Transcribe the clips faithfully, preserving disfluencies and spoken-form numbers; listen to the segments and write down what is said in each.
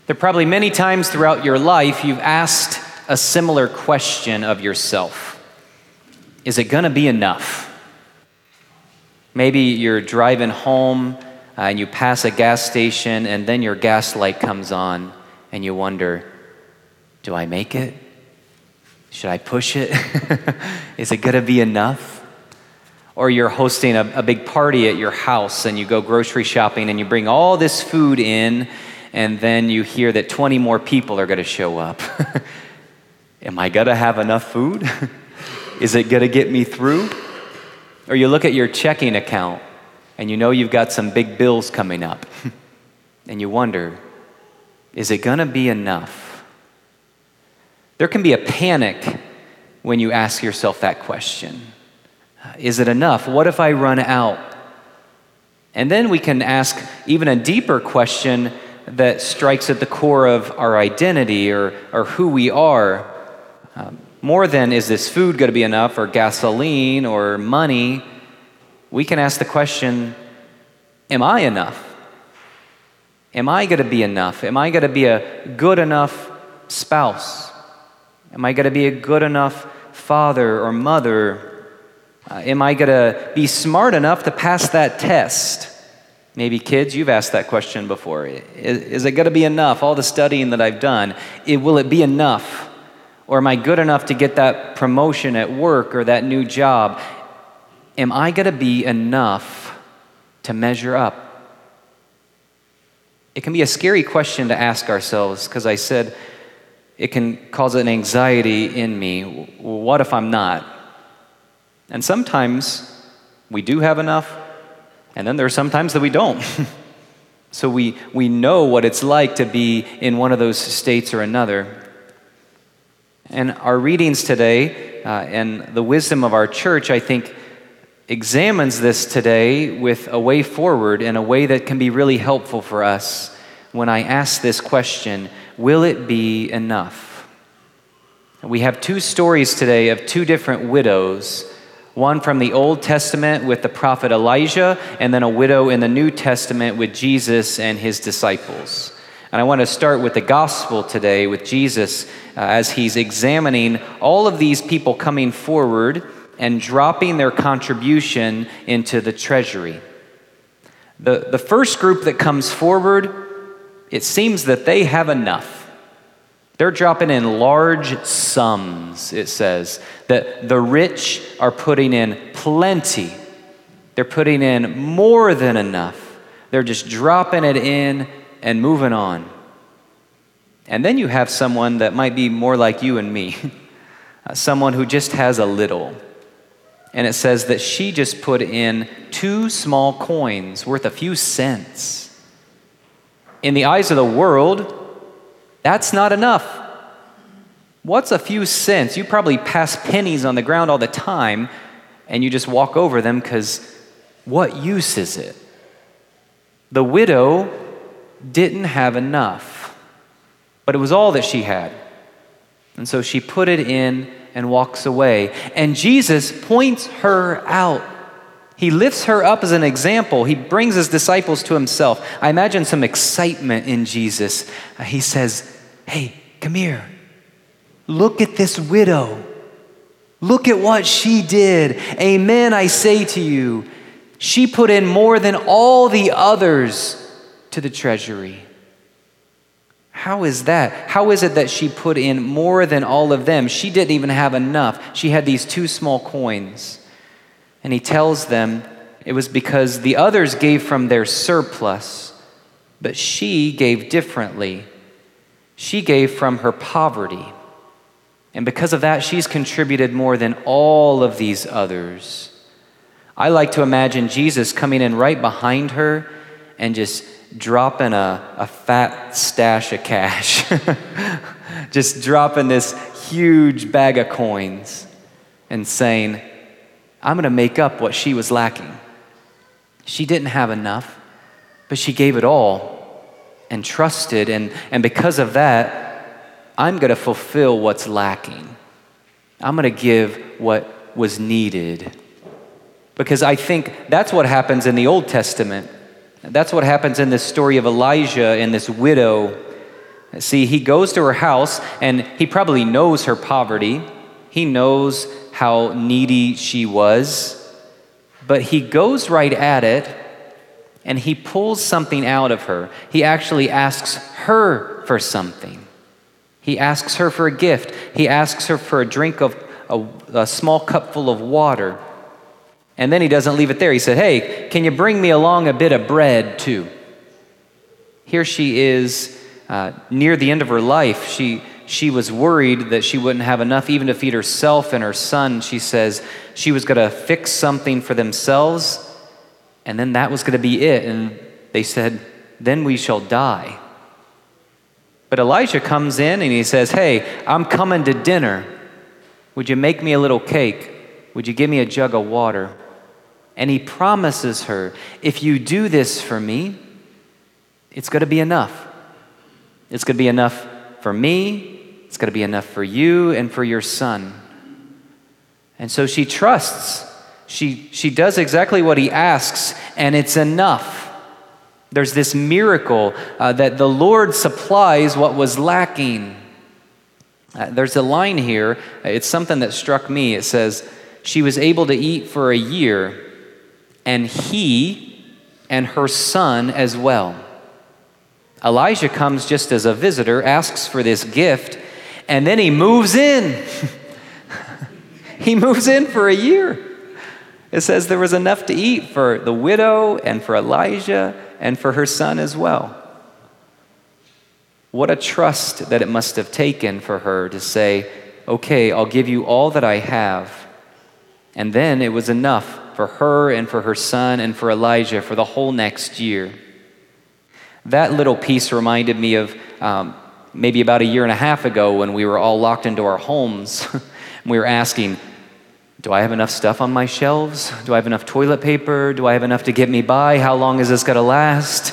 There are probably many times throughout your life you've asked a similar question of yourself. Is it going to be enough? Maybe you're driving home uh, and you pass a gas station and then your gas light comes on and you wonder, do I make it? Should I push it? Is it going to be enough? Or you're hosting a, a big party at your house and you go grocery shopping and you bring all this food in and then you hear that twenty more people are going to show up. Am I going to have enough food? Is it going to get me through? Or you look at your checking account and you know you've got some big bills coming up and you wonder, is it going to be enough? There can be a panic when you ask yourself that question. Is it enough? What if I run out? And then we can ask even a deeper question that strikes at the core of our identity or, or who we are. Um, more than is this food going to be enough or gasoline or money, we can ask the question, am I enough? Am I going to be enough? Am I going to be a good enough spouse? Am I going to be a good enough father or mother? Uh, am I going to be smart enough to pass that test? Maybe kids, you've asked that question before. Is, is it going to be enough, all the studying that I've done? It, will it be enough? Or am I good enough to get that promotion at work or that new job? Am I going to be enough to measure up? It can be a scary question to ask ourselves because I said it can cause an anxiety in me. What if I'm not? And sometimes we do have enough. And then there are some times that we don't. So we, we know what it's like to be in one of those states or another. And our readings today uh, and the wisdom of our church, I think, examines this today with a way forward in a way that can be really helpful for us when I ask this question, will it be enough? We have two stories today of two different widows. One from the Old Testament with the prophet Elijah, and then a widow in the New Testament with Jesus and his disciples. And I want to start with the gospel today with Jesus uh, as he's examining all of these people coming forward and dropping their contribution into the treasury. The, the first group that comes forward, it seems that they have enough. They're dropping in large sums, it says, that the rich are putting in plenty. They're putting in more than enough. They're just dropping it in and moving on. And then you have someone that might be more like you and me, someone who just has a little. And it says that she just put in two small coins worth a few cents. In the eyes of the world, that's not enough. What's a few cents? You probably pass pennies on the ground all the time and you just walk over them because what use is it? The widow didn't have enough, but it was all that she had. And so she put it in and walks away. And Jesus points her out. He lifts her up as an example. He brings his disciples to himself. I imagine some excitement in Jesus. Uh, he says, hey, come here. Look at this widow. Look at what she did. Amen, I say to you. She put in more than all the others to the treasury. How is that? How is it that she put in more than all of them? She didn't even have enough. She had these two small coins. And he tells them it was because the others gave from their surplus, but she gave differently. She gave from her poverty. And because of that, she's contributed more than all of these others. I like to imagine Jesus coming in right behind her and just dropping a, a fat stash of cash. Just dropping this huge bag of coins and saying, I'm going to make up what she was lacking. She didn't have enough, but she gave it all and trusted. And, and because of that, I'm going to fulfill what's lacking. I'm going to give what was needed. Because I think that's what happens in the Old Testament. That's what happens in this story of Elijah and this widow. See, he goes to her house, and he probably knows her poverty. He knows how needy she was. But he goes right at it, and he pulls something out of her. He actually asks her for something. He asks her for a gift. He asks her for a drink of a, a small cup full of water. And then he doesn't leave it there. He said, hey, can you bring me along a bit of bread too? Here she is uh, near the end of her life. She, she was worried that she wouldn't have enough even to feed herself and her son. She says she was going to fix something for themselves, and then that was going to be it. And they said, then we shall die. But Elijah comes in and he says, hey, I'm coming to dinner. Would you make me a little cake? Would you give me a jug of water? And he promises her, if you do this for me, it's going to be enough. It's going to be enough for me. It's going to be enough for you and for your son. And so she trusts. She, she does exactly what he asks, and it's enough. There's this miracle uh, that the Lord supplies what was lacking. Uh, there's a line here. It's something that struck me. It says, she was able to eat for a year, and he and her son as well. Elijah comes just as a visitor, asks for this gift, and then he moves in. He moves in for a year. It says there was enough to eat for the widow and for Elijah and for her son as well. What a trust that it must have taken for her to say, okay, I'll give you all that I have. And then it was enough for her and for her son and for Elijah for the whole next year. That little piece reminded me of um, maybe about a year and a half ago when we were all locked into our homes. We were asking, do I have enough stuff on my shelves? Do I have enough toilet paper? Do I have enough to get me by? How long is this going to last?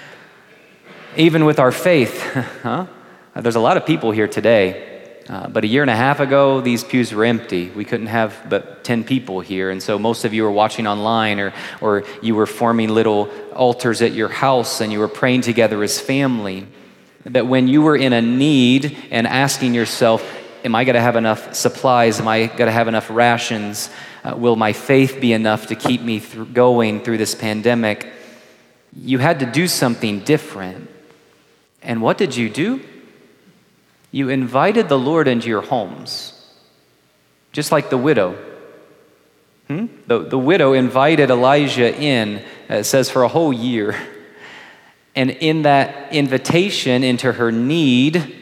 Even with our faith, huh? There's a lot of people here today. Uh, but a year and a half ago, these pews were empty. We couldn't have but ten people here. And so most of you were watching online, or, or you were forming little altars at your house and you were praying together as family. That when you were in a need and asking yourself, am I going to have enough supplies? Am I going to have enough rations? Uh, will my faith be enough to keep me th- going through this pandemic? You had to do something different. And what did you do? You invited the Lord into your homes, just like the widow. Hmm? The, the widow invited Elijah in, uh, it says, for a whole year. And in that invitation into her need,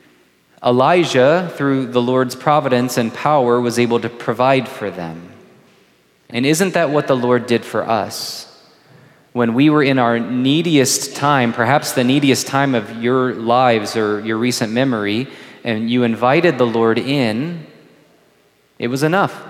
Elijah, through the Lord's providence and power, was able to provide for them. And isn't that what the Lord did for us? When we were in our neediest time, perhaps the neediest time of your lives or your recent memory, and you invited the Lord in, it was enough.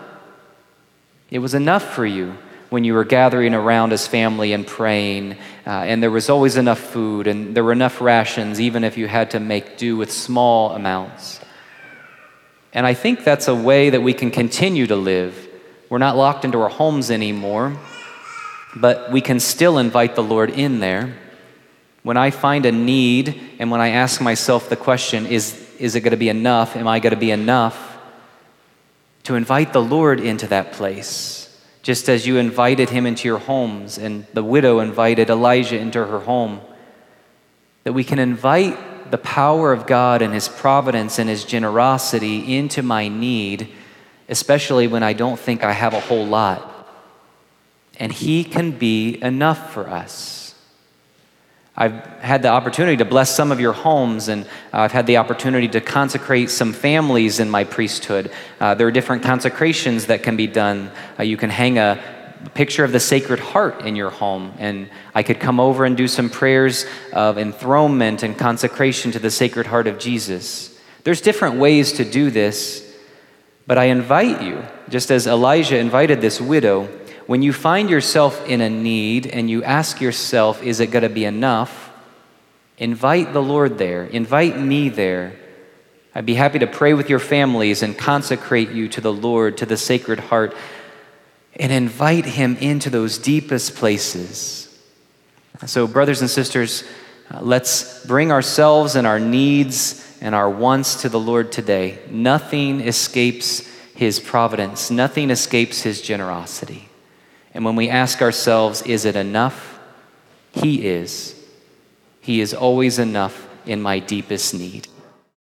It was enough for you when you were gathering around as family and praying, uh, and there was always enough food, and there were enough rations, even if you had to make do with small amounts. And I think that's a way that we can continue to live. We're not locked into our homes anymore, but we can still invite the Lord in there. When I find a need, and when I ask myself the question, is, is it going to be enough? Am I going to be enough? To invite the Lord into that place. Just as you invited him into your homes, and the widow invited Elijah into her home. That we can invite the power of God and his providence and his generosity into my need, especially when I don't think I have a whole lot. And he can be enough for us. I've had the opportunity to bless some of your homes, and I've had the opportunity to consecrate some families in my priesthood. Uh, there are different consecrations that can be done. Uh, you can hang a picture of the Sacred Heart in your home, and I could come over and do some prayers of enthronement and consecration to the Sacred Heart of Jesus. There's different ways to do this, but I invite you, just as Elijah invited this widow, when you find yourself in a need and you ask yourself, is it going to be enough? Invite the Lord there. Invite me there. I'd be happy to pray with your families and consecrate you to the Lord, to the Sacred Heart, and invite him into those deepest places. So brothers and sisters, Uh, let's bring ourselves and our needs and our wants to the Lord today. Nothing escapes his providence. Nothing escapes his generosity. And when we ask ourselves, is it enough? He is. He is always enough in my deepest need.